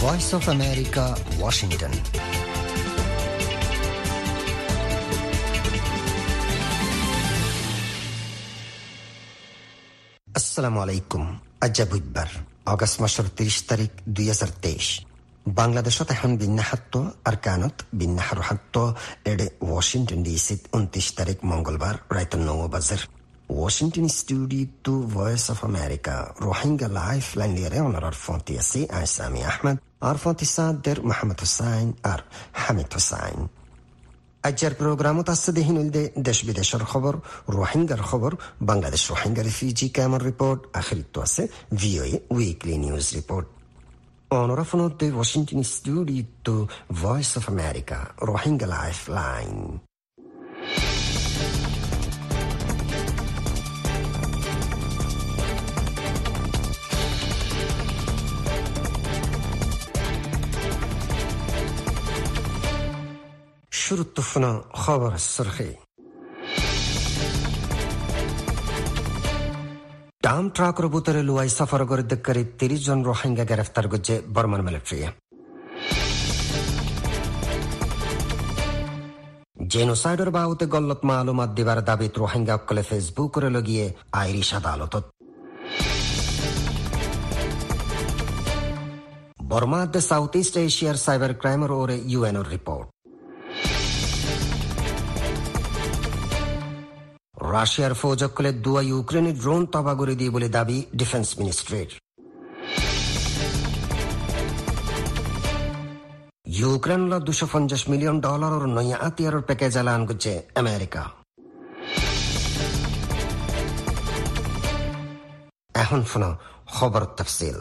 Voice of America, Washington. আসসালামু আলাইকুম। আজ বুধবার, অগস্ট মাসের 30 তারিখ 2023। বাংলাদেশত এখন বিন্যাহাত্ত আর কানত বিন্যাহার হাত্ত এডে ওয়াশিংটন ডিসিত 29 তারিখ মঙ্গলবার রাত 9 বাজের। Washington studio to voice of America Rohingya life line লিয়ারে অনার ফন্তি আছে আসামি আহমদ আর ফন্তি সাদের মোহাম্মদ হুসাইন আর হামিদ হুসাইন। আজকের প্রোগ্রামত আছে দেহিনুলদে দেশ বিদেশের খবর, রোহিঙ্গার খবর, Bangladesh Rohingya refugee camp report, আখরিত আছে ভিওএ উইকলি নিউজ রিপোর্ট। অনরাফনতে Washington studio to voice of America Rohingya life line. শুরুত্তফনা খবর সরখে। ডাম ট্রাক রবুতরে লুয়াই সফর গরিদ্দকারী 30 জন রোহিঙ্গা গ্রেফতার করছে বর্মান মিলিটারি। জেনোসাইডের বাবুতে গল্লত মালুমাত দিবার দাবিত রোহিঙ্গা অকলে ফেসবুক করে লগিয়ে আইরিশ আদালতত। বর্মাতে সাউথ ইস্ট এশিয়ার সাইবার ক্রাইমের ওরে ইউএনওর রিপোর্ট। রাশিয়ার ফৌজ অকলে দুয়া ইউক্রেনের ড্রোন তবা করে দিয়ে বলে দাবি ডিফেন্স মিনিস্ট্রির। ইউক্রেন $250 মিলিয়ন নয়া আতিয়ারের প্যাকেজ এলান করছে আমেরিকা। এখন শোনো খবর তফসিল।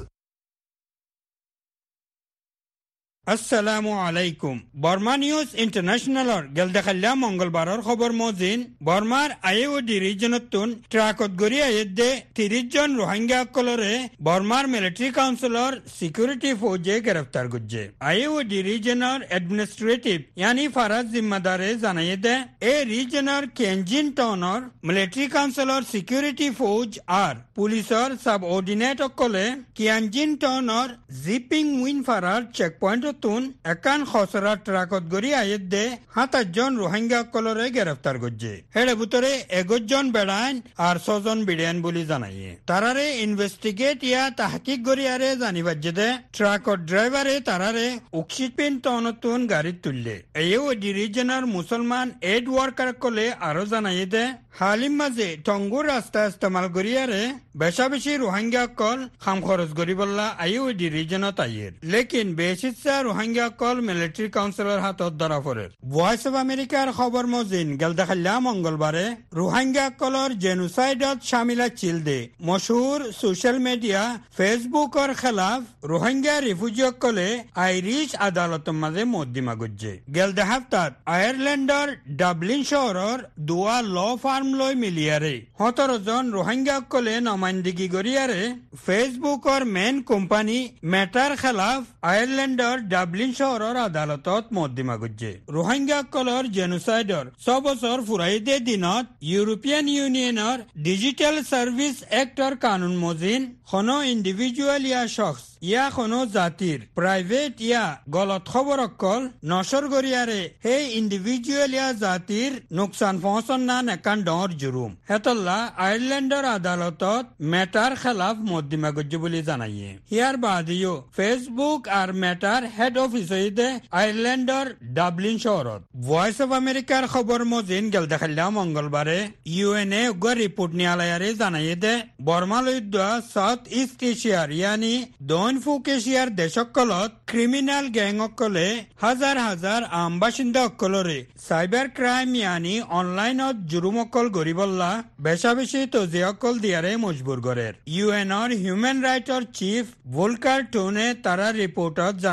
আসসালামু আলাইকুম। বর্মা নিউজ ইন্টারন্যাশনালর গেলদেখাল্লা মঙ্গলবারর খবর মজিন বর্মার আইওডি রিজনতুন ট্রাকত গড়ি আয়েদে 30 জন রোহিঙ্গা কলরে বর্মার মিলিটারি কাউন্সিলর সিকিউরিটি ফৌজে গ্রেফতার করছে। আইওডি রিজনার অ্যাডমিনিস্ট্রেটিভ ইয়ানি ফারাজ জিম্মাদারে জানাইদে এ রিজনার কেনজিন টাউনর মিলিটারি কাউন্সিলর সিকিউরিটি ফৌজ আর পুলিশর সাব অর্ডিনেট কলে কিয়ানজিন টাউনর জিপিং উইন ফারার চেক পয়েন্ট একান খসরা ট্রাকত গড়ি আয়েদে 7 জন রোহিঙ্গা কলরে গ্রেফতার করছে। হেড়ে ভিতরে 11 জন বেড়াইন আর 6 জন বিড়াইন বলে জানাইয়ে। তারারে ইনভেস্টিগেট ইয়া তাহকিক গড়ি আরে জানিবার যেদে ট্রাকত ড্রাইভারে তারারে অক্সিজেন টনতুন গাড়ি তুললে। এও ডিরিজনার মুসলমান এড ওয়ার্কার কলে আরো জানাইয়ে দে হালিম মাঝে টঙ্গুর রাস্তা ইস্তেমাল গড়িয়ারে বেশা বেশি রোহিঙ্গা কল খাম খরচ গড়ি বললা আইও ডিরিজনত আইয়ের। লেকিন বেশিচ্ছা রোহিঙ্গা কল মিলিটারি কাউন্সিলর হাতত ধরা পড়ে। ভয়েস অফ আমেরিকার খবর মজিন গেলদেখাল্লা মঙ্গলবারে রোহিঙ্গা কলর জেনোসাইডত শামিলা চিল দে মশহুর সোশ্যাল মিডিয়া ফেসবুকর খেলাফ রোহিঙ্গা রিফিউজি কলে আইরিশ আদালত মাঝে মদ্দিমা গুজছে। গেলদে হাফতাত আয়ারল্যান্ডর ডাবলিন শহরর দোয়া ল ফার্ম লই মিলিয়ারে 17 জন রোহিঙ্গা কলে নমাইন্দিগি গড়িয়ারে ফেসবুকর মেন কোম্পানি মেটার খেলাফ আয়ারল্যান্ডর ডাবলিন শহরের আদালতত মদ্দিমা গুজছে। রোহিঙ্গা কলর জেনোসাইডর 6 বছর ফুরাইদে দিনত ইউরোপিয়ান ইউনিয়নের ডিজিটাল সার্ভিস এক্টর কানুন মজিন কোনো ইন্ডিভিজুয়াল ইয়া শখস ইয়া কোনো জাতির প্রাইভেট ইয়া গলত খবর অকল নসর গড়িয়ারে হে ইন্ডিভিজুয়াল ইয়া জাতির নোকসান পৌঁছন না নেকান ডর জুরুম হেতল্লা আয়ারল্যান্ডর আদালতত মেটার খেলাফ মদ্দিমা গুজছে বলে জানাইয়ে। হিয়ার বাদিও ফেসবুক আর মেটার হেড অফিস হইতে আয়ারল্যান্ডর ডাবলিন শহরত। ভয়েস অফ আমেরিকার খবর মজিন গেল দেখাল্লা মঙ্গলবারে ইউএনএ রিপোর্ট নিয়ালায়ারে জানাইয়ে দে বর্মা লইদা সাউথ ইস্ট এশিয়ার ইয়ানি দক্ষিণ পূব এশিয়ার দেশকলত ক্রিমিনাল গ্যাং অকলে হাজার হাজার আম বাসিন্দা অকলরে সাইবার ক্রাইম ইয়ানি অনলাইনত জুরুম অকল গরিবল্লা বেশা বেশি তজি অকল দিয়ারে মজবুর গরের। ইউএনর হিউম্যান রাইটর চিফ ভোলকার টোনে তারা রিপোর্টত জানাইয়ে দে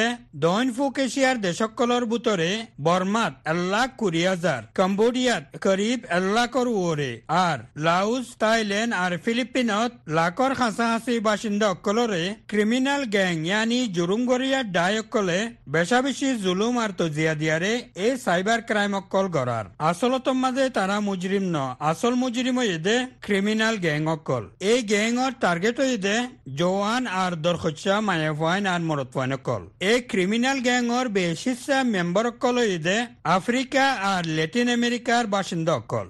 দক্ষিণ পূব এশিয়ার দেশসকলৰ ভিতরে বর্মাত 1,20,000, কম্বোডিয়াত করিব 1,00,000 ওরে আর লাউস, থাইল্যান্ড আর ফিলিপিনত লাখর কাছাকাছি বাসিন্দা অকলরে ক্রিমিনাল গ্যাং ইয়ানি জুরুমগরিয়া ডাই অকলে বেশা বেশি জুলুম আর তজিয়া দিয়ারে এই সাইবার ক্রাইম অকল গড়ার আসলতম মাঝে তারা মুজরিম ন আসল মুজরিম হইদে ক্রিমিনাল গ্যাং অকল এই গ্যাংর টার্গেট হইদে জওয়ান আর দরখচ্ছা মায়াফাইন আর মরতফাইন অকল এই ক্রিমিনাল গ্যাংর বেশিসা মেম্বার অকল হইদে আফ্রিকা আর ল্যাটিন আমেরিকার বাসিন্দা অকল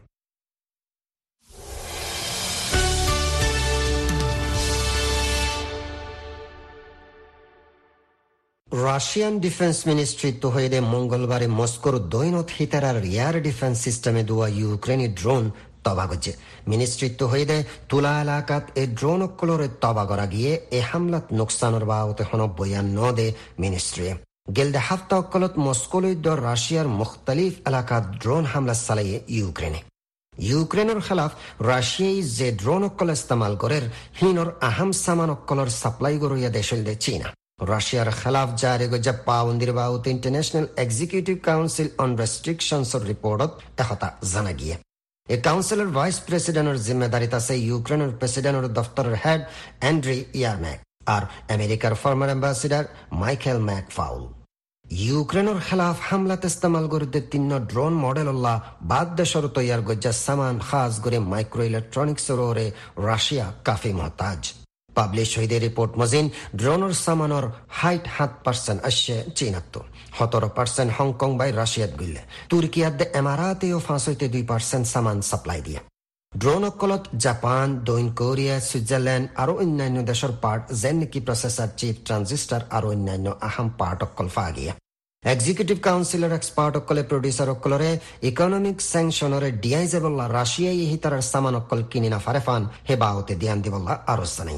রাশিয়ান ডিফেন্স মিনিস্ট্রি তো হইলে মঙ্গলবারে মস্কোর দৈনত হিতারার এয়ার ডিফেন্স সিস্টেমে দুয়া ইউক্রেনি ড্রোন তবা গজে মিনিস্ট্রি তো হইলে তুলা এলাকাত এ ড্রোন অকলরে তবা করা গিয়ে এ হামলাত নোকসানর বাবতে হন বয়ান ন দে মিনিস্ট্রি গেলদে হাফতা অকলত মস্কোলইদ রাশিয়ার মুখতালিফ এলাকাত ড্রোন হামলা চালাইয়ে ইউক্রেনের খেলাফ রাশিয়াই যে ড্রোন অকল ইস্তেমাল করের হিনর আহাম সামান অকলর সাপ্লাই গরইয়া দেশল দে চীনা রাশিয়ার খেলাফ জারি গজা পাউন্দির বাউত ইন্টারন্যাশনাল এক্সিকিউটিভ কাউন্সিল অন রেস্ট্রিকশনসর রিপোর্টত একথা জানা গিয়ে এই কাউন্সিলের ভাইস প্রেসিডেন্টের জিম্মেদারিত আছে ইউক্রেনের প্রেসিডেন্টের দফতরের হেড অ্যান্ড্রি ইয়ারম্যাক আর আমেরিকার ফর্মার অ্যাম্বাসিডার মাইকেল ম্যাকফাউল ইউক্রেনের খেলাফ হামলাত ইস্তেমাল করতে 3 ড্রোন মডেল বাদ দেশর তৈয়ার গজ্জা সামান খাস করে মাইক্রো ইলেকট্রনিক্সের ওরে রাশিয়া কাফি মহতাজ পাবলিশ হইদে রিপোর্ট মজিন ড্রোনের সামানর 60% আসছে চীনাত 17% হংকং বাই রাশিয়াত গইলে তুর্কিয়াত এমারাতে ও 5% সামান সাপ্লাই দিয়ে ড্রোন অকলত জাপান দক্ষিণ কোরিয়া সুইজারল্যান্ড আর অন্যান্য দেশের পার্ট যেন কি প্রসেসর চিপ ট্রানজিস্টার আর অন্যান্য আহাম পার্ট অকল ফা গিয়া এক্সিকিউটিভ কাউন্সিলের এক্সপার্ট অকলে প্রডিউসার অকলরে ইকোনমিক স্যাংশনরে ডিআই যাবল্লা রাশিয়াই হিতার সামান অকল কিনি না ফারেফান হে বাউতে দিয়ান দিবল্লা আরো জানাই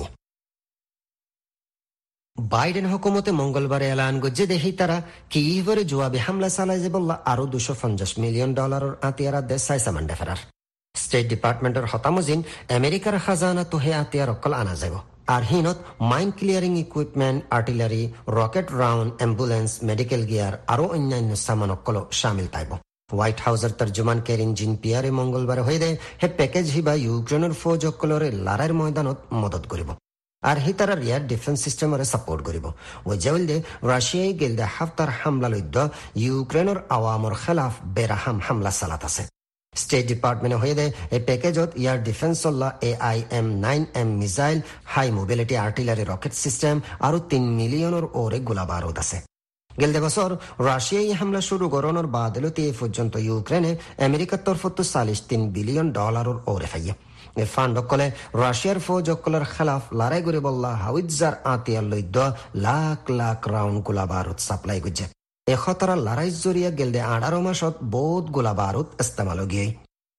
বাইডেন হুকুমতে মঙ্গলবারে এলান গজ্জে দেখি তারা কিইভরে জবাবে হামলা চালাই যে বললা আরো $250 মিলিয়ন আতিয়ারা দেশ সাইসামান্ডে ফেরার স্টেট ডিপার্টমেন্টের হতামজিন আমেরিকার খাজানা তো হে আতিয়ার অকল আনা যাব আর হিনত mine clearing equipment artillery rocket round ambulance medical gear আরো অন্যান্য সামান অকল সামিল তাইব হোয়াইট হাউসের তর্জমান কেরিন জিন পিয়ারে মঙ্গলবারে হয়ে দে হে প্যাকেজ হিবা ইউক্রেনের ফৌজ অকলরে লড়াইয়ের ময়দানত মদত করিব আর হি তারা রিয়ার ডিফেন্স সিস্টেমরে সাপোর্ট করিব ও জেলদে রাশিয়াই গেলদে হাফতার হামলা লইদ্য ইউক্রেনের আওয়ামর খেলাফ বেরাহাম হামলা চালাত আছে স্টেট ডিপার্টমেন্টে হয়ে দে এই প্যাকেজত air defence IM-9M missile high mobility artillery rocket system আরো 3 মিলিয়নের ওরে গোলা বারুদ আছে গেলদে বছর রাশিয়াই হামলা শুরু করানোর বাদলতে এ পর্যন্ত ইউক্রেনে আমেরিকার তরফত $3 বিলিয়ন ওরে ফাইয়া এ ফান্ড অকলে রাশিয়ার ফৌজ অকলের খেলাফ লড়াই করে বললা হাউইজার আতিয়ার লইদ্য লাখ লাখ রাউন্ড গোলা বারুদ সাপ্লাই গুজে এ খতরা লড়াই জরিয়া গেলদে 18 মাসত বহুত গোলা বারুদ ইস্তেমাল গিয়ে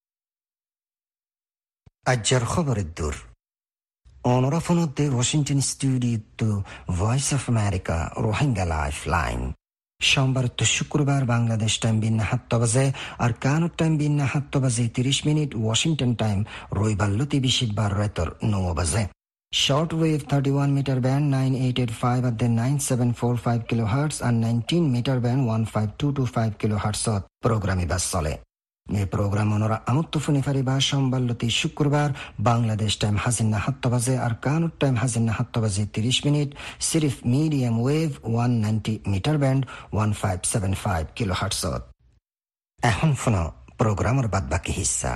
আজ্জার খবরের দূর অনরাফনদে Washington studio voice of America Rohingya life line সোমবার তো শুক্রবার বাংলাদেশ টাইম বিন্না 7 বাজে আর কানাডা টাইম বিন্না 7 বাজে 30 মিনিট ওয়াশিংটন টাইম রবিবার বিশিবার রাতর 9 বাজে short wave 31 metre band 9885 at the 9745 kilohertz আর 19 মিটার ব্যান্ড 15225 কিলোহার্টজ প্রোগ্রামে বাস চলে এই প্রোগ্রাম ওনারা আমত্তফুনি ফারিবা সোমবার শুক্রবার বাংলাদেশ টাইম হাজিনা 7 বাজে আর কানাডা টাইম হাজিনা 7 বাজে 30 মিনিট সিরিফ medium wave 190 metre band 1575 kilohertz এখন শোনো প্রোগ্রামের বাদবাকি হিস্সা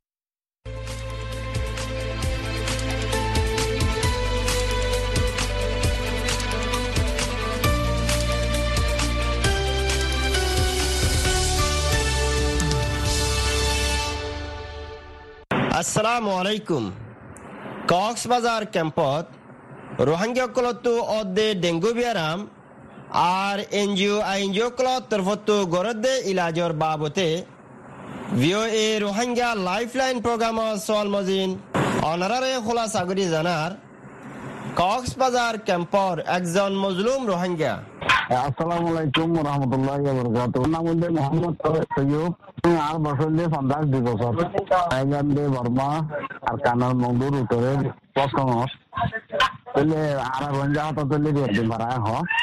আসসালামু আলাইকুম কক্সবাজার ক্যাম্পত রোহিঙ্গা কলতো অদে ডেঙ্গু বিয়ারাম আর এনজিও কলত তরফতো গরদে ইলাজর বাবতে ভিওএ রোহিঙ্গা লাইফলাইন প্রোগ্রাম সোয়াল মজিন অনারারে খোলা সাগরি জানার কক্সবাজার ক্যাম্পর একজন মজলুম রোহিঙ্গা। আসসালামু আলাইকুম ওয়া রাহমাতুল্লাহি ওয়া বারাকাতুহু। নাম হচ্ছে মোহাম্মদ সৈয়দ। 8 বছর দিয়ে 52 বছর থাইল্যান্ড দে বর্মা আর কানার মঙ্গুর উত্তরের প্রথম তাহলে আর রোহিঙ্গা হতো তাহলে দিয়ে মারা হ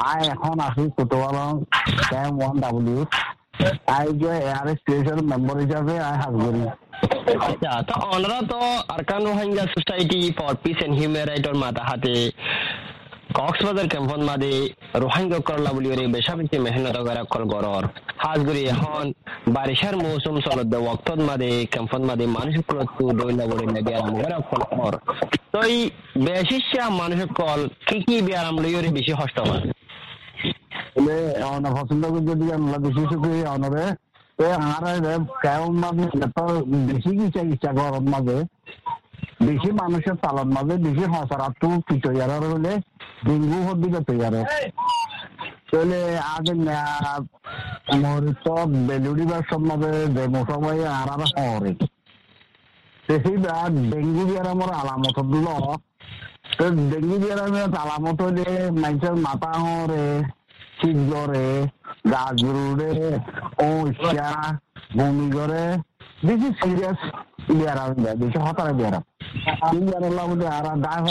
এখন আছি কোতোয়ালং M1W এয়ার স্টেশন মেম্বার হিসাবে হাজ করি। আচ্ছা, তো ওনারা তো Arakan Rohingya society for peace and human রাইটর মাথা হাতে কক্সবাজার ক্যাম্পন মাদে রোহিঙ্গা করলা বলি বেশা বেশি মেহনত করা কল গরর হাজগুড়ি এখন বারিশার মৌসুম চলত ওয়াক্তত মাদে ক্যাম্পন মাদে মানুষ কলতু দইলা বড়িলা বিয়ারাম করা কল কর তো এই বেশিশা মানুষ কল কি বিয়ারাম লইরে বেশি কষ্ট হয় বলে পছন্দ করে যদি আমরা বেশি সুখী অনরে কেমন মাঝে বেশি ইচ্ছা গরম মাঝে বেশি মানুষের চালন মাঝে বেশি হসারাতু কি তৈয়ার হলে ডেঙ্গু দিকে তৈয়ার তাহলে আগে মরিত বেলুড়ি বা সব মাঝে যে মৌসুমাই আর হরে সেই ডেঙ্গু বিয়ারামর আলামত দিল তো ডেঙ্গু বিয়ারামের আলামত হলে মানুষের মাথা হরে শীত জ্বরে গাছ গরুড়ে ওষা বমি করে বেশি সিরিয়াস বিয়ারাম বেশি হতারে বিয়ারাম আর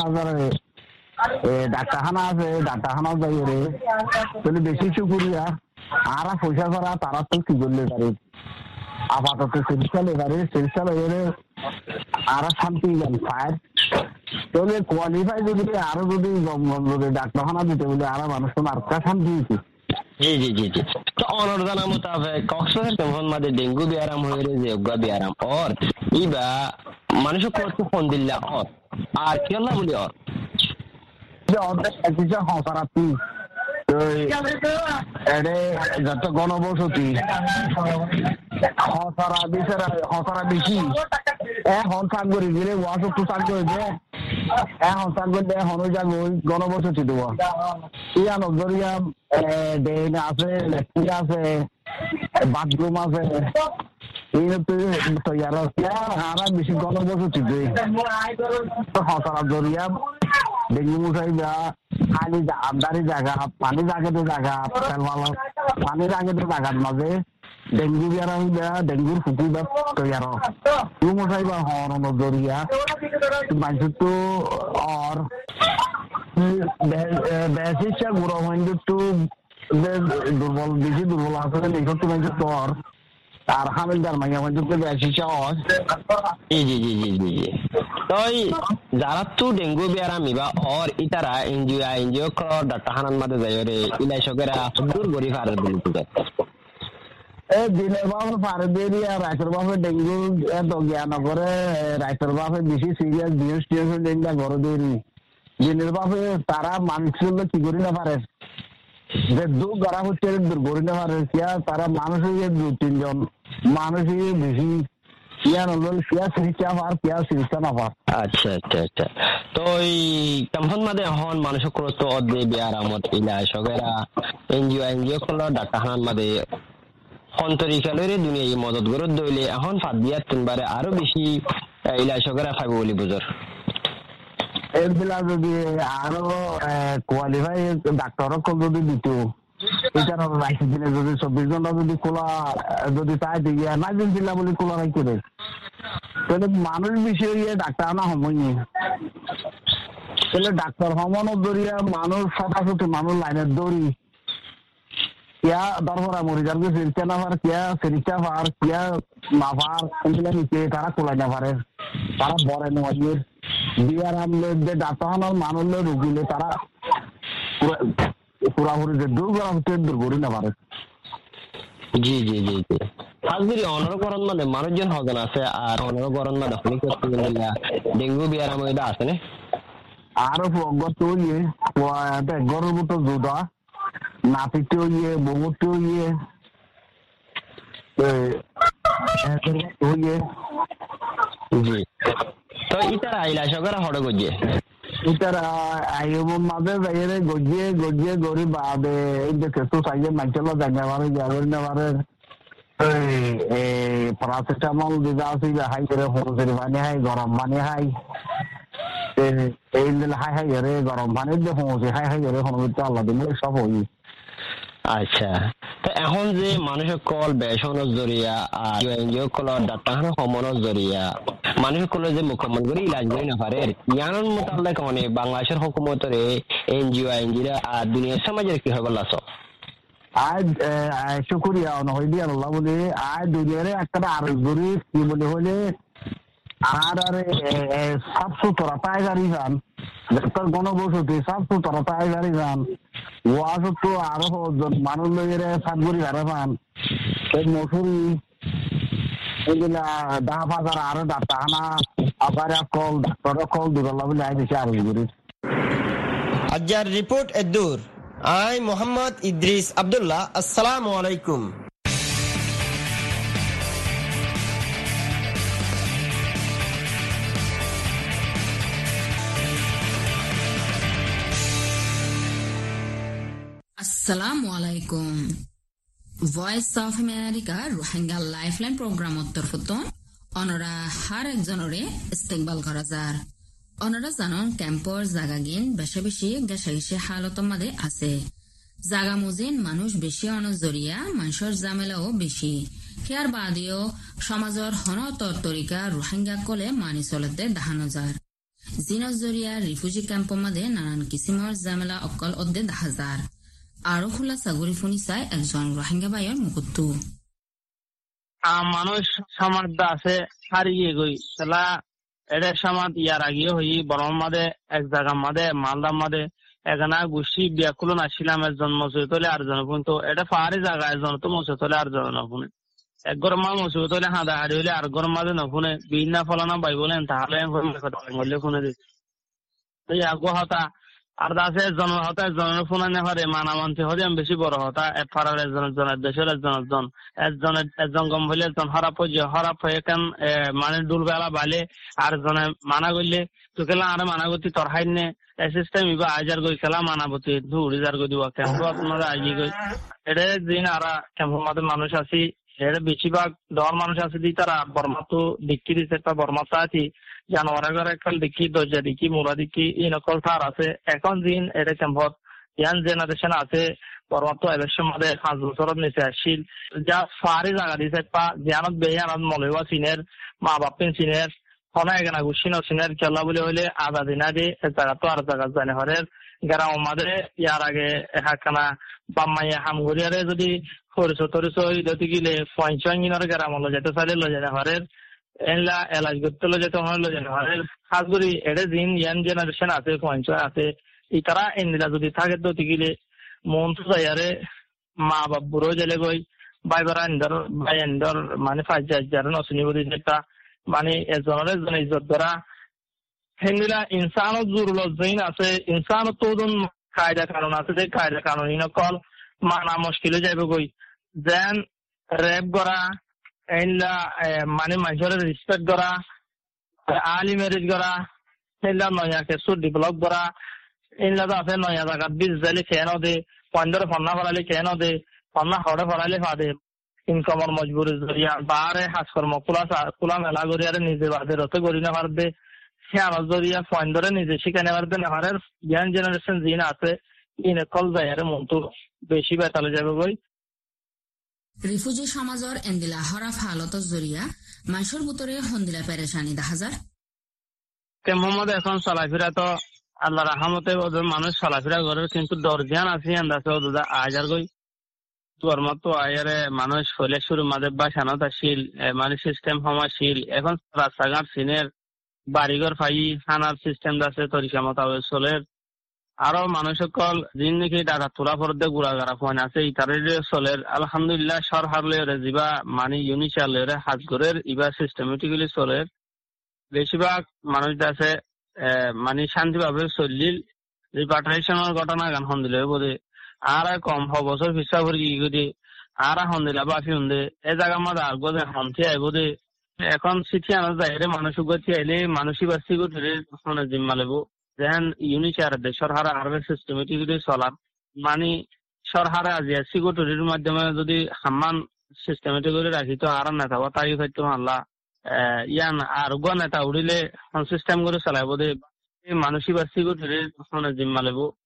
ডাক্তারখানা আছে ডাক্তারখানাও যাই রে তাহলে বেশি শুকুরিয়া আর পয়সা ছাড়া তারা তো কি করলে পারে আপাতত চিকিৎসা লেবারে চিকিৎসা লেবারে আর শান্তি ফায়ার তাহলে কোয়ালিফাই যদি আরো যদি ডাক্তারখানা দিতে বলে আর মানুষ আর শান্তি দিতে জি জি জি জি তো অনর জানা মোতাবেক কক্সবাজার ক্যাম্পন মাদে ডেঙ্গু বিয়ারাম হয়ে যে উগা বিয়ারাম অর ইবা মানুষ করতে ফোন দিল্লা অর আর কেলা বলি অর হসারাতি যত গণবসতি হসারা বেশি এখন চাক করে গেলে ওয়াশ চাক করে দে এখন চাক করে দে এখন ওই যাক ওই গণবসতি দেবো ইয়া নজরিয়া ড্রেন আছে ল্যাট্রিন আছে বাথরুম আছে তৈয়ার আর বেশি গণবসতি দেয় হসারা জরিয়া ডেঙ্গু মশাই খালি আমদারি জায়গা পানি জায়গাতে জায়গা পানির আগেতে জায়গার মাঝে ডেঙ্গু বিয়ারাম ডেঙ্গুর ফুকি বা তৈয়ার মশাই বা হরণ জরিয়া মানুষ তো আর বেশিটা গুড়ো হইন্দু দুর্বল বেশি দুর্বল আছে নিকট মানুষ তো আর হামিলদার মাইয়া মানুষ বেশি সহজ জি জি জি জি জি তো যারা তো ডেঙ্গু বিয়ারামি বা অর ইতারা এনজিও কর ডাক্তারখানার মাঝে যাই রে ইলাইশকেরা দূর গরি ফারে দিতে দিনের বাপে পারে দিয়ে আর রাতের বাপে ডেঙ্গু এত জ্ঞান করে রাতের বাপে বেশি সিরিয়াস বিএসটিএস ডেঙ্গা ঘরে দেরি দিনের বাপে তারা মানুষ কি করি না পারে যে দু গড়া হচ্ছে দূর করি না পারে তারা মানুষ দু তিনজন মানুষই বেশি আচ্ছা আচ্ছা আচ্ছা তো এই ক্যাম্পন মাঝে এখন মানুষ করতো অদে বিয়ারামত ইলাইশকেরা এনজিও খোলা ডাক্তারখানার মাঝে সন্তরিকালরে দুনিয়া মদত গরত দইলে এখন ফাঁদ দিয়ার তিনবারে আরো বেশি ইলাইশকেরা খাইব বলি বুঝর এইবিলাক যদি আরো কোয়ালিফাই ডাক্তার যদি দিত এটার রাইস দিনে যদি 24 ঘন্টা যদি খোলা যদি চাই দিয়ে না দিন দিলা বলে খোলা রাখতে দেয় তাহলে মানুষ বিষয়ে ডাক্তার আনা সময় নেই তাহলে ডাক্তার হমানো দরিয়া মানুষ শতাশতি মানুষ লাইনের দৌড়ি কিয়া দরকার মরি যার চিকিৎসা না পার কিয়া চিকিৎসা পার কিয়া না পার এগুলো নিচে তারা খোলাই না পারে তারা বড় নয় বিয়ার আমলে যে ডাক্তার মানুষ রুগীলে তারা পুরাপুরি যে দূর করা হচ্ছে দূর করি না পারে জি জি জি জি হাজবিরি অনরকরণ মানে মানুষজন হজন আছে আর অনরকরণ মানে হলি করতে ডেঙ্গু বিয়ারাম এটা আছে না আরো গত ইয়ে গরুর মতো জুদা নাপিতে ইয়ে বমুতে ইয়ে জি তো ইতারা আইলা সকারা হড় গজিয়ে ইতারা আইয়ুম মাঝে যাইরে গজিয়ে গরি বাদে এই দেখে তো সাইয়ে মাইচলো জায়গা বারে যাবেন না বারে এই প্যারাসিটামল দিদা আছে হাই করে হরসের পানি হাই গরম পানি হাই এই দিন হাই রে গরম পানি দিয়ে হরসে হাই রে হরসে আল্লাহ দিলে সব হই আচ্ছা, তো এখন যে মানুষের কল বেসনের জরিয়া আর এনজিও কলর ডাক্তার সমনের জরিয়া মানুষের কলে যে মুকম্মল করে ইলাজ করে না পারে ইয়ানোর মোতাবেক মানে বাংলাদেশের হুকুমতের এনজিওরা আর দুনিয়ার সমাজের কি হবে লাস আজ শুকুরিয়া হইলি আল্লাহ বলে আজ দুনিয়ারে একটা আরো গরিব কি বলে হলে আর সাফ সুতরা পায় গাড়ি যান তোর গণবসতি সাফ সুতরা পায় গাড়ি যান ওয়াজ তো আরো মানুষ লইরে সাত গড়ি হারে পান এই মসুরি এগুলা ডাহা ফাঁকার আরো ডাক্তারখানা আবার কল ডাক্তার কল দুর্লা বলে আই দিছে আরো গরিব আজ্জার রিপোর্ট এদুর আই মোহাম্মদ ইদ্রিস আব্দুল্লাহ আসসালামু আলাইকুম। আসসালামু আলাইকুম। Voice of America Rohingya lifeline প্রোগ্রামত তরফতন অনরা হার একজনরে ইস্তেকবাল করা যার অনরা জানন ক্যাম্পর জাগাগিন বেশি বেশি গেছে হালতর মাঝে আছে জাগা মুজিন মানুষ বেশি অনজরিয়া মানুষের জামেলাও বেশি হিয়ার বাদেও সমাজের হনতর তরিকা রোহিঙ্গা কলে মানি চলতে দেখানো যার জিনজরিয়া রিফিউজি ক্যাম্পর মাঝে নানান কিসিমর জামেলা অকল অদ্দে দেখা যার আরো খোলা সাগরি ফোনি চাই একজন রোহিঙ্গা ভাইয়ের মুকুত্তু মানুষ সমাজ আছে হারিয়ে গই তাহলে এটা সমাজ ইয়ার আগেও হই বরম মাদে এক জায়গা মাদে মালদা মাদে এখানে গুছি বিয়াকুল আসছিলাম একজন মসজিদ হলে আর জন তো এটা পাহাড়ি জায়গা একজন তো মসজিদ হলে আর জন নফুনে এক গরম মা মসজিদ হলে হাঁদা হাড়ি হলে আর গরম মাদে নফুনে বিভিন্ন ফলানা বাই বলেন তাহলে ফোনে দিচ্ছে আগো হতা আর দাসে জন হতা একজনের ফোন আনে পারে মানামান্তি হলে আমি বেশি বড় হতা পাড়ার একজনের দেশের একজন গম হইলে একজন হরাপ হয়ে কেন মানে দুলবেলা বালে আর জনে মানা করলে তো খেলা আরে মানা করতে তোর হাই নে সিস্টেম ইবা আজার গই খেলা মানাবতি ধুড়ি যার গই দিব কেমন আপনারা আইজি গই এটা দিন আর কেমন আমাদের মানুষ আছি এটা বেশিরভাগ দর মানুষ আছে দি তারা বর্মা তো দিক্কি দিচ্ছে একটা বর্মাতা আছি জানোয়ারের ঘরে একটা দিক্কি দরজা দিক্কি মোড়া দিক্কি এই নকল তার আছে এখন দিন এটা কেমন ইয়ান জেনারেশন আছে বর্মা তো ইলেকশন মাঝে 5 বছরের নিচে আসছিল যা ফারি জায়গা দিছে পা জানত বেয়ানত মলেওয়া সিনের মা বাপেন সিনের হনা এখানে গুছিনো সিনের খেলা বলে হইলে আধা দিনা দিয়ে জায়গা তো আর জায়গা জানে হরের গ্রাম মাঝে ইয়ার আগে হাকানা বাম্মাইয়া হামগুড়িয়ারে যদি যদি গিলে পঞ্চাঙ্গিনার গ্রাম হলো যেতে চাইলে লো জানে হরের এনলা এলাজ করতে লো যেতে হলো জানে হরের খাস করি এটা দিন ইয়ান জেনারেশন আছে পঞ্চায় আছে এই তারা এনলা যদি থাকে তো গিলে মন তো যাইয়ারে মা বাপ বুড়ো জেলে গই ভাই বারা মানে 5,000 নসিনি বলি যেটা মানে এজনের জন ইজ্জত করা হেনলা ইনসানত জুরুল জৈন আছে ইনসানত তো কায়দা কানুন আছে যে কায়দা কানুন নকল মানা মুশকিল যাইব গই যেন রেপ করা এনলা মানে মানুষের রেসপেক্ট করা আলি ম্যারেজ করা এনলা নয়া কেসু ডেভেলপ করা এনলা তো আছে নয়া জায়গা 20 জালি কেন দে 15 ফন্না ফলালে কেন দে ফন্না হড়ে ফলালে ফাদে ইনকামর মজবুরি জরিয়া বারে হাসকর্ম খোলা মেলা করিয়ারে নিজে বাদে রতে করি না পারবে সে আমার জরিয়া ফন্ডরে নিজে শিখানে পারবে না হারের ইয়াং জেনারেশন জিন আছে ইনে কল যায় মন তো বেশি বেতালে যাবে গই রিফিউজি সমাজৰ এন্দিলা হরাফ হালতৰ জৰিয়া মানুষের ভিতরে হন্দিলা পেরেশানি দেখা যায় মোহাম্মদ এখন চলাফেরা তো আল্লাহ রাহমতে মানুষ চলাফেরা করে কিন্তু দরজান আছে আন্দাজে ওদা আজার গই তোর মতো আয়ারে মানুষ হলে শুরু মাঝে বাসানো আসিল মানে সিস্টেম সমাজশীল এখন রাস্তাঘাট সিনের বাড়িঘর ফাই খানার সিস্টেম আছে তরিকা মোতাবেক চলে আরো মানুষ সকল দিন নাকি ডাকা তোলা পরদে গুড়াগাড়া ফোন আছে ইতারে চলে আলহামদুলিল্লাহ সরকার লেরে যা মানে ইউনিচার লেরে হাজগরের ইবা সিস্টেমেটিক্যালি চলে বেশিরভাগ মানুষ আছে মানে শান্তিভাবে চলিল রিপার্টেশনের ঘটনা গান হন্দিলে বোধে আর কম বছর পিছা করে কি করি আর হন্দিলা বাফি হন্দে এ জায়গা মাঝে আগবো হন্তি আইব দে এখন চিঠি আনা যায় মানুষ গতি আইলে মানুষই বাস্তি করে জিম্মা লেবো যেন ইউনিচার দে সরকার আরবে সিস্টেমেটিক্যালি চলার মানে সরকার আজি সিকিউরিটির মাধ্যমে যদি সামান সিস্টেমেটিক্যালি রাখি তো আর নেতা তাই হয়তো আল্লাহ ইয়ান আর গো নেতা উড়িলে সিস্টেম করে চালাইব দে মানুষই বাস্তি করে জিম্মা লেবো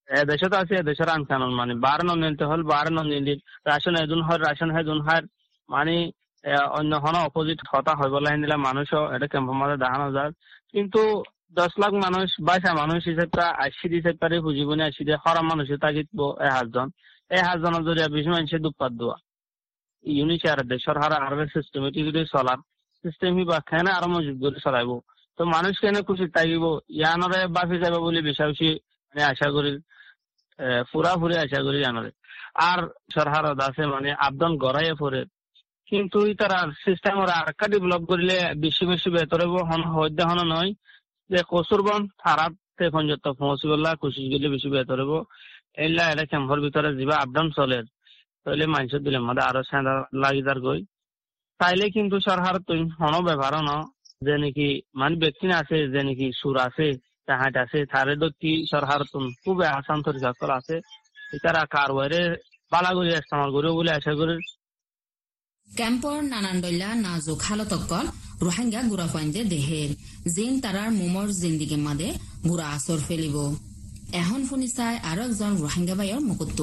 এদেশত আছে এদেশের আইন কানুন মানে বার নিতে হল বার নিলি রাশন এদুন হয় রাশন হেদুন হয় মানে অন্য কোনো অপোজিট হতা হইব লাইন মানুষও এটা ক্যাম্পের মধ্যে দেখানো যায় কিন্তু 10 লাখ মানুষ 22 মানুষ হিসেবে 80 দিতে পারে বুঝিবনি 80 দিয়ে হরা মানুষের তাগিদ 1,000 জনের জরিয়া 20 মানুষের দুপাত দেওয়া ইউনিচার দেশের হারা আরবে সিস্টেমেটিকলি চলার সিস্টেম হি বা কেন আরো মজবুত করে চলাইব তো মানুষ কেন খুশি থাকিব ইয়ানরে বাফি যাবে বলে বেশি মানে আশা করি পুরাপুরি আশা করি জানরে আর সরহারত আছে মানে আবদান গড়াইয়ে পড়ে কিন্তু তারা সিস্টেম ওরা আরেকটা ডেভেলপ করলে বেশি বেতরে হইতে হন নয় যে কসুরবন থারাতে পর্যন্ত পৌঁছিবলা কোশিশ করলে বেশি বেতরে এইলা এটা ক্যাম্পের ভিতরে যা আপডাউন চলে তাহলে মানুষের দিলের মধ্যে আরো সেনা লাগিদার গই তাইলে কিন্তু সরকার তুই হন ব্যবহার ন যে নাকি মানে ব্যক্তি আছে যে নাকি সুর আছে তাহাট আছে তারে দত্তি সরকার তুন খুব আসান তরিকা আছে এটারা কারবারে বালাগুড়ি ইস্তেমাল করে বলে আশা করি ক্যাম্পর নানান দৈলা নাজুক হালতকল রোহিঙ্গা গুড়া ফাইন্দে দেহের জিন তারার মোমর জিন্দিগির মাদে বুড়া আসর ফেলিব এখন শুনি চাই আরো একজন রোহিঙ্গা বাইর মুকুত্তু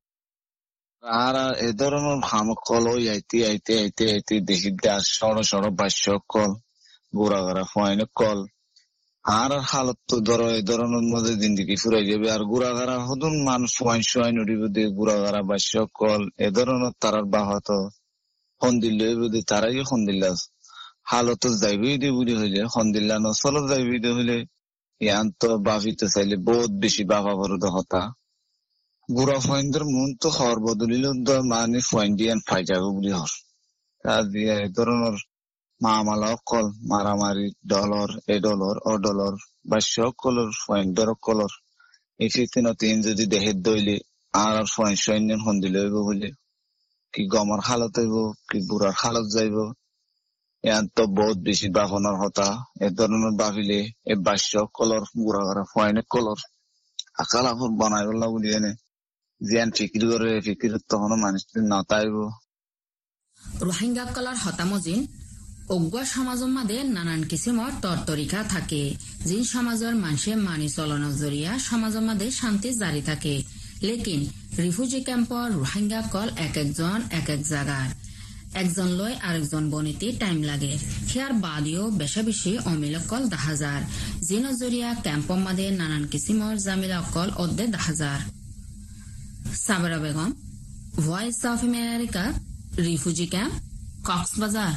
আর এ ধরনের হামকল আইতে দেখিতে আর সড় বাস্য কল বুড়া গড়া ফাইনে কল আর হালত তো ধরো এই ধরনের মধ্যে জিন্দিগি ফুরাই যাবে আর গুড়াগাড়া হদুন মানুষ সোয়াইন উঠিব দিয়ে গুড়াগাড়া বাস্য কল এ ধরনের তারার বাহত সন্দিল্লা বুঝে তারাই সন্দিল্লা হালত যাইবই দিয়ে বুঝি হইলে সন্দিল্লা নচল যাইবই দিয়ে হইলে ইয়ান তো বাফিতে চাইলে বহুত বেশি বাফা বরদ হতা বুড়া ফাইনদের মন তো হর বদলিল মানে ফাইন দিয়ে ফাই যাবে বুলি হর তার দিয়ে এ ধরনের মামালা কল মারামারি ডলর ও ডলর বা সকলের ফাইন্ডর কলর এই তিন যদি দেহের দইলে আর ফাইন সৈন্য সন্দিল হইব বলে কি গমর হালত হইব কি বুড়ার হালত যাইব ইয়ান তো বহুত বেশি বাফনার হতা এ ধরনের বাফিলে এ বাস্য কলর বুড়া করা ফাইনে কলর আকাল আফর বানাই বললা বলি এনে জিয়ান ফিকির করে ফিকির তখন মানুষ না তাইব রোহিঙ্গা কলার হতামজিন অজ্ঞা সমাজের মাঝে নানান কিসিমর তরতরিকা থাকে যে সমাজের মানুষে মানি চলনের জরিয়া সমাজের মাঝে শান্তি জারি থাকে লেকিন রিফিউজি ক্যাম্পর রোহিঙ্গা কল এক একজন এক এক জায়গার একজন লয় আরেকজন বনিতে টাইম লাগে হিয়ার বাদিও বেশি অমিল কল 10,000 জিন জরিয়া ক্যাম্পর মাঝে নানান কিসিমর জামিলা কল অর্ধে 10,000 Sabra Begum voice of America refugee camp Cox's Bazar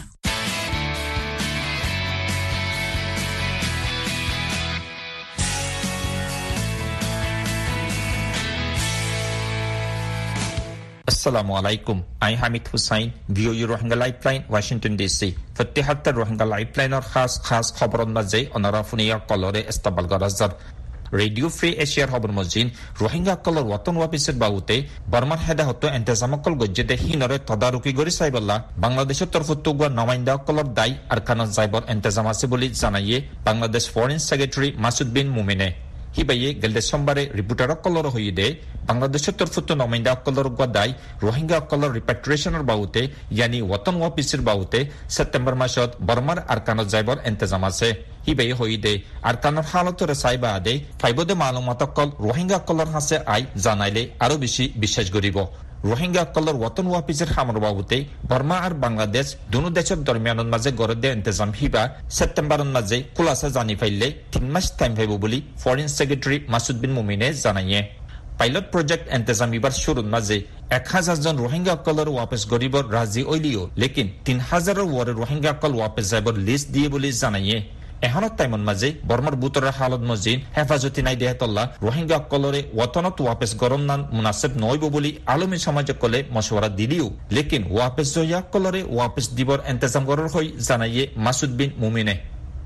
Assalamu alaikum. I Hamid Hussain, VOA Rohingya Lifeline, Washington DC. 77 Rohingya Lifeline और खास खबरों में जे अनराफुनिया कलरे इस्तेमाल गरजर रेडियो फ्री एशियार खबर मजिन रोहिंग्या कलर वतन वापिसर बाउते बर्मार हेदा हतो इंतजामकल गज्जेदे हिनरे तदारुकी गरि साइबल्ला बांग्लादेशर तरफतो गवा नमाइंदा कलर दाई आरकाना जाइबर इंतजाम আছে বলি জানাইয়ে বাংলাদেশ ফরেন সেক্রেটারি মাসুদ বিন মুমিনে হিবাইয়ে গেলদে সোমবারে রিপোর্টার কলর হইদে বাংলাদেশের তরফতো নমাইন্দা কলর গদাই রোহিঙ্গা কলর রিপ্যাট্রিয়েশনের বাউতে ইয়ানি ওয়াতন ওয়াপিসের বাউতে সেপ্টেম্বর মাসত বর্মার আরকানত যাইবর ইন্তজাম আছে হিবাইয়ে হইদে আরকানৰ হালতরে সাইবা আদে ফাইবদে মালুমাত কল রোহিঙ্গা কলর হাসে আই জানাইলে আরো বেশি বিশ্বাস করিব রোহিঙ্গা কলর ওয়াতন ওয়াপিসের হামর বাউতে বর্মা আর বাংলাদেশ দুনো দেশের দরমিয়ানের মাঝে গড়ে ইন্তজাম হিবা সেপ্টেম্বরের মাঝে খুলাসা জানি ফাইলে 3 মাস টাইম হইব বলি ফরেন সেক্রেটারি মাসুদ বিন মুমিনে জানাইয়ে পাইলট প্রজেক্ট ইন্তজাম হিবার শুরুর মাঝে 1,000 জন রোহিঙ্গা কলর ওয়াপস গরিবর রাজি হইলিও লেকিন 3,000 ওয়ারে রোহিঙ্গা কল ওয়াপস যাইবর লিস্ট দিয়ে বলি জানাইয়ে এহনত টাইমন মাঝে বর্মার বুতরের হালত মজিন হেফাজতি নাই দেহতল্লা রোহিঙ্গা কলরে ওয়াতনত ওয়াপস গরম নান মুনাসিব নইব বলি আলমী সমাজে কলে মশওয়ারা দিলিও লেকিন ওয়াপস জয়া কলরে ওয়াপস দিবর ইন্তজাম গরর হই জানাইয়ে মাসুদ বিন মুমিনে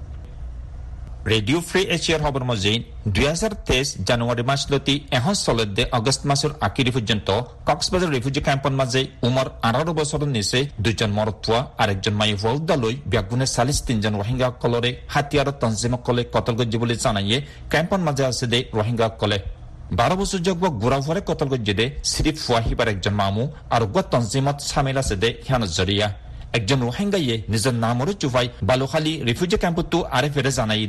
রেডিও ফ্রি এশিয়ার খবর মজিন 2023 জানুয়ারি মাসলতি এখন চলতে আগস্ট মাসের আখিরি পর্যন্ত কক্সবাজার রিফিউজি ক্যাম্পর মাঝে উমর 18 বছরের নিচে 2 জন মরতুয়া আর একজন মাই ওয়াউদালই ব্যাগুনে 43 জন রোহিঙ্গা কলরে হাতিয়ার তনজিম কলে কতল গজ্জি বলে জানাইয়ে ক্যাম্পর মাঝে আছে দে রোহিঙ্গা কলে 12 বছর যোগ্য গুড়াভরে কতল গজ্জি দে সিরিফ ওয়াহিবার একজন মামু আর গত তনজিমত সামিল আছে দে হিয়ানত জরিয়া একজন রোহিঙ্গাইয়ে নিজের নামরে চুফাই বালুখালী রিফিউজি ক্যাম্পতো আরে ফেরে জানাই দে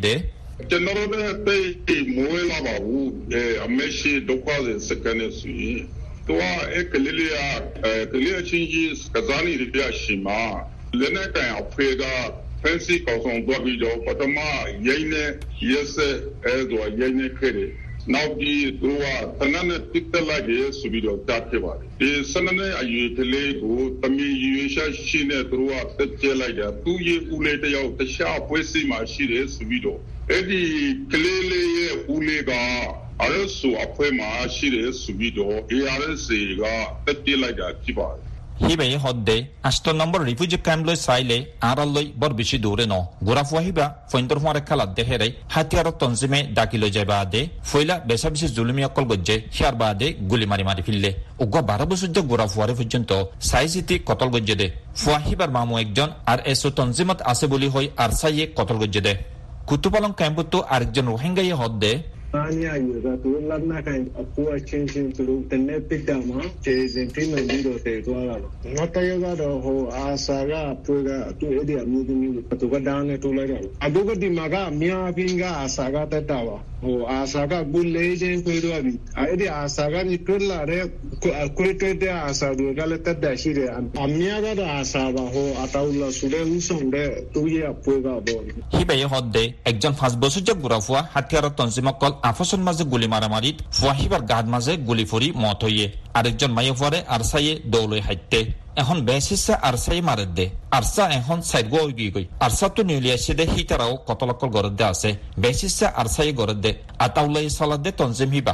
ကျွန်တော်တို့တိတ်မွေးလာပါဘူးအမေရှိဒုက္ခတွေစကနေစီတော့ကလေးလေးချင်းကြီးကစားနေရရှိမှာလည်းနဲ့ကန်အဖေကဖန်စီကောင်းဆောင်တော့ပြီးတော့ပထမရိုင်းနေရက်ဆက်တော့ရိုင်းနေခဲ့တယ်နောက်ပြီးသူကတနက်နဲ့တစ်တက်လိုက်ရဆိုပြီးတော့တားခဲ့ပါတယ်ဒီစနနဲ့အယူကလေးကိုတမီယူရှာရှိနေသူကတက်ကျလိုက်တာသူရဲ့ဦးလေးတယောက်တခြားပွဲစီမှာရှိတယ်ဆိုပြီးတော့အဲ့ဒီကလေးလေးရဲ့ဦးလေးကအဲ့ဆိုအဖွဲမှာရှိတယ်ဆိုပြီးတော့ ARS ကတက်ပြလိုက်တာဖြစ်ပါတယ် hibe hodde 8 number refugee camp lo saile araloi bor bishi dure no gora fuhiba fointor hore kala dehere hatiar tonzime dakilo jebade foila besabisi zulumi akol gojje hiarbade guli mari fille ugwa barabusujje gora fuare pujjonto saiziti kotol gojje de fuhibar mamu ekjon ar eso tonzimat ase boli hoy ar saye kotol gojje de kutupalon camputo arjon rohingya ye hodde Anya yuga tu lanna kan aku chin tu tenne pidama chezen tin no do te to ala ngata yuga do ho asaga puga tu edi amudini tu ga dane to la aduga dimaga mia pinga asaga tatawa ho asaga bulle jen ko do abi edi asaga ni tolla re ko te asaga gale tadda shire amia ga do asaga ho ataulla sude usonde tu ye puga bo hibe hodde ekjon fasbosujja gurafwa hatiar tonsimakol afson maze guli maramarit fuahibar gad maze guli furi mot hoye arekjon mayefore arsaye dowloi hatte এখন বেসিসে আরসাই মারদে ARSA এখন সাইডগো গই ARSA তো নিউলিয়াসিদে হিতারাও কতলকল গরদে আছে বেসিসে আরসাই গরদে আতাউলাই সালাদে তনজিম Hiba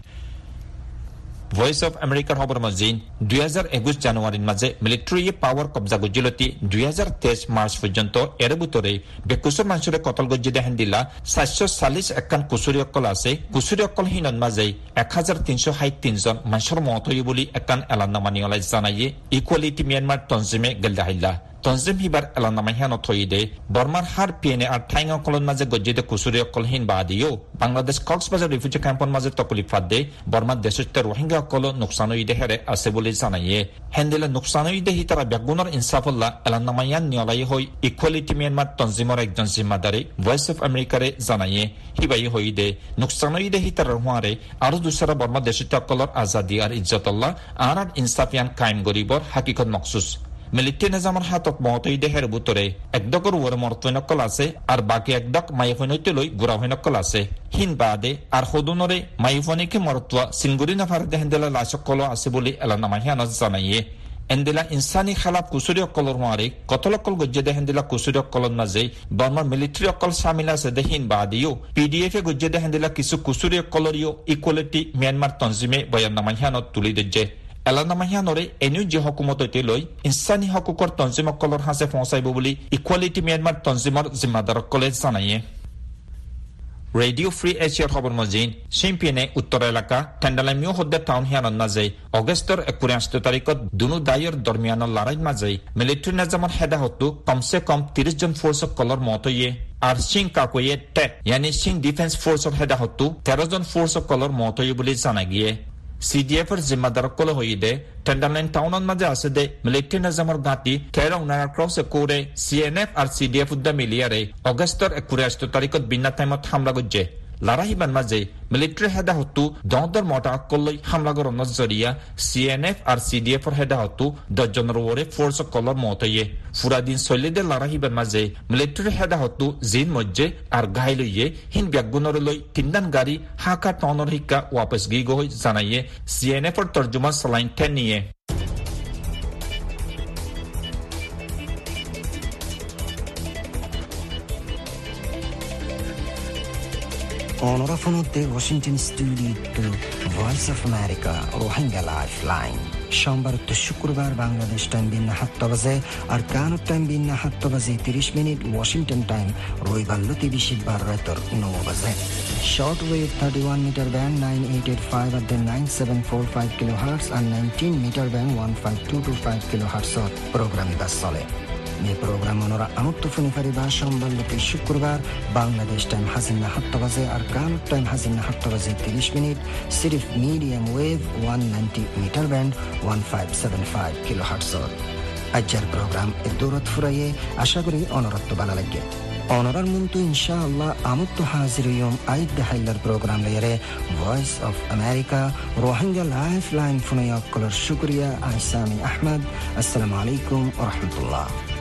Voice of America খবর মজিন 2021 জানুয়ারির মাঝে মিলিটারি পাওয়ার কবজা গজিলতি 2023 মার্চ পর্যন্ত এর ভিতরে বেকুসর মানুষের কতল গজিদে হেন্দিলা 740 একান কুসুরি অকল আছে কুসুরি অকল হিনন মাঝে 1363 জন মানুষের মত হই বলি একান এলাননামানি অলাই জানাইয়ে ইকুয়ালিটি মিয়ানমার তনজিমে গলদাহিলা তনজিম হিবার এলাননামাহিয়ান থইদে বর্মার হার পিএনএ আর ঠাইঙ্গা কলন মাঝে গজিদে কুসুরি অকল হিন বাদিও বাংলাদেশ কক্সবাজার রিফিউজি ক্যাম্পন মাঝে তকলিফাত দে বর্মার দেশতে রোহিঙ্গা কল নুকসানইদে হেরে আছে বলে জানাইয়ে হেন্দিলা নুকসানইদে হিতারা বেগুনার ইনসাফুল্লাহ এলাননামাহিয়ান নিয়লাই হই ইকুয়ালিটি মিয়ানমার তনজিমর একজন জিম্মাদারি ভয়েস অফ আমেরিকারে জানাইয়ে হিবাই হইদে নুকসানইদে হিতারা হুয়ারে আরো দুসরা বর্মা দেশতে কলর আজাদি আর ইজ্জতুল্লাহ আর ইনসাফিয়ান কায়েম গরিবর হাকিকত মখসুস মিলিটারি নিজামৰ হাতত মতই দেহের ভিতরে একদকৰ ওরে মর্তনকল আছে আর বাকি একদক মাইফনইতে লই গুরাহনকল আছে হিন বাদে আর হদুনরে মাইফনিকে মরতওয়া সিনগুরি নাফার দেহেন্দলা লাশকল আছে বলি এলানামাহিয়ান জানাইয়ে এন্দিলা ইনসানি খালাফ কুসুরি অকলর মারে কতলকল গজ্জে দেহেন্দলা কুসুরি অকলন মাঝে বর্মার মিলিটারি অকল সামিল আছে দেহিন বাদিও পিডিএফ এ গজ্জে দেহেন্দলা কিছু কুসুরি অকলরিও ইকুয়ালিটি মিয়ানমার তনজিমে বয়াননামাহিয়ানত তুলি দেজে এলানামাহিয়ানরে এনিউ যে হকুমততে লই ইনসানি হকুকর তনজিমকলর হাসে পৌঁছাইব বলি ইকুয়ালিটি মিয়ানমার তনজিমর জিম্মাদারকলে জানাইয়ে রেডিও ফ্রি এশিয়ার খবর মজিন শিম্পিনে উত্তর এলাকা টেন্ডালামিও হদ্দে টাউন হিয়ানন মাঝে অগস্টর 29 তারিখত দুনু দায়ের দরমিয়ানর লড়াই মাঝে মিলিটারি নিজামর হেডা হতো কমসে কম 30 জন ফোর্স কলর মতইয়ে আর সিং কাকোয়ে টেক यानी সিং ডিফেন্স ফোর্সর হেডা হতো 13 জন ফোর্স কলর মতইয়ে বলে জানা গিয়ে CDF এর জিম্মাদার কল হইদে টেন্ডারলাইন টাউনন মাঝে আছে দে মিলিটারি নিজামর গাতি তেরা উনার ক্রস করে CNF আর CDF উদ্দা মিলিয়ারে অগস্টর 29 তারিখত বিনা টাইমত হামলা গজ্জে লড়াইবান মাঝে মিলিটারি হেডা হতো দন্দর মোটা কলই হামলা গরন জরিয়া CNF আর CDF এর হেডা হতো 10 জনের ওরে ফোর্স কলর মতইয়ে ফুরাদিন সলিদে লড়াইবান মাঝে মিলিটারি হেডা হতো জিন মজ্জে আর গাইলইয়ে হিন ব্যাগুনর লই তিনদান গাড়ি হাকা টাউনর হিকা ওয়াপস গি গই জানাইয়ে CNF এর তরজমা সালাইন 10 নিয়ে অনরাফনতে Washington studio voice of America Rohingya lifeline সোমবার তো শুক্রবার বাংলাদেশ টাইম বিন 7 বাজে আর কানাডা টাইম বিন 7 বাজে 30 মিনিট ওয়াশিংটন টাইম রবিবার লতি বিশিবার রাতর 9 বাজে short wave 31 metre band 9885 at the 9745 kilohertz and 19 metre band 15225 kilohertz প্রোগ্রামে বাস চলে এই প্রোগ্রাম ওনারা আমত্তফুনি ফারিবা সোমবার লতি শুক্রবার বাংলাদেশ টাইম হাজিনা 7 বাজে আর কানাডা টাইম হাজিনা 7 বাজে 30 মিনিট সিরিফ medium wave 190 metre band 1575 kilohertz আজকের প্রোগ্রাম এ দৌলত ফুরাইয়ে আশা করি অনরত্ব ভালো লাগে অনরার মুন্তু ইনশাআল্লাহ আমুত্তু হাজির ইয়ম আইদ দেখাইলার প্রোগ্রাম লেয়ারে voice of America Rohingya life line ফুনাইয়া কলর শুক্রিয়া আহসামি আহমদ আসসালামু আলাইকুম ওয়া রাহমাতুল্লাহ